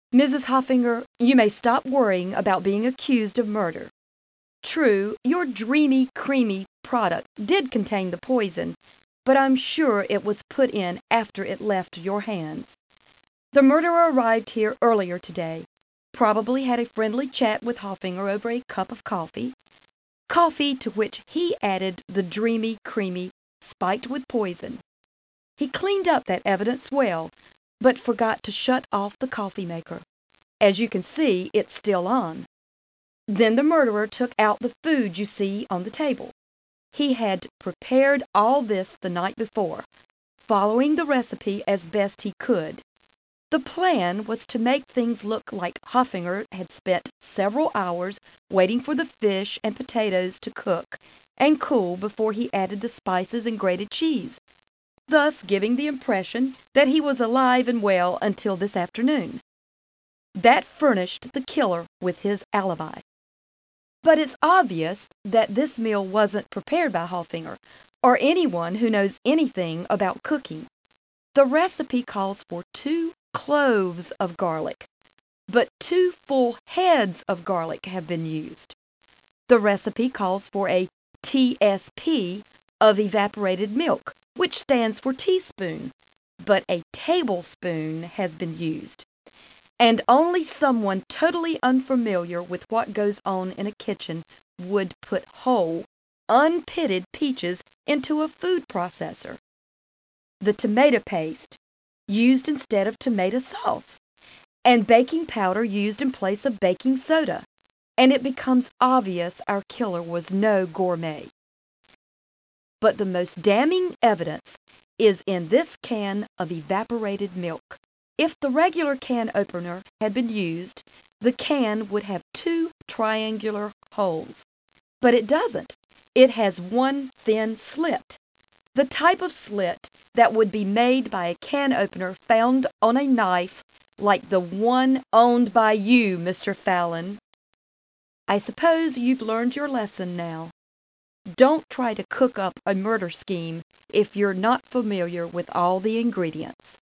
Mrs. Hoffinger, you may stop worrying about being accused of murder. True, your dreamy, creamy product did contain the poison, but I'm sure it was put in after it left your hands. The murderer arrived here earlier today, probably had a friendly chat with Hoffinger over a cup of coffee to which he added the dreamy, creamy, spiked with poison. He cleaned up that evidence well, but forgot to shut off the coffee maker. As you can see, it's still on. Then the murderer took out the food you see on the table. He had prepared all this the night before, following the recipe as best he could. The plan was to make things look like Hoffinger had spent several hours waiting for the fish and potatoes to cook and cool before he added the spices and grated cheese, thus giving the impression that he was alive and well until this afternoon. That furnished the killer with his alibi. But it's obvious that this meal wasn't prepared by Hoffinger, or anyone who knows anything about cooking. The recipe calls for 2 cloves of garlic, but 2 full heads of garlic have been used. The recipe calls for a TSP of evaporated milk, which stands for teaspoon, but a tablespoon has been used. And only someone totally unfamiliar with what goes on in a kitchen would put whole, unpitted peaches into a food processor. The tomato paste used instead of tomato sauce, and baking powder used in place of baking soda, and it becomes obvious our killer was no gourmet. But the most damning evidence is in this can of evaporated milk. If the regular can opener had been used, the can would have 2 triangular holes. But it doesn't. It has 1 thin slit. The type of slit that would be made by a can opener found on a knife like the one owned by you, Mr. Fallon. I suppose you've learned your lesson now. Don't try to cook up a murder scheme if you're not familiar with all the ingredients.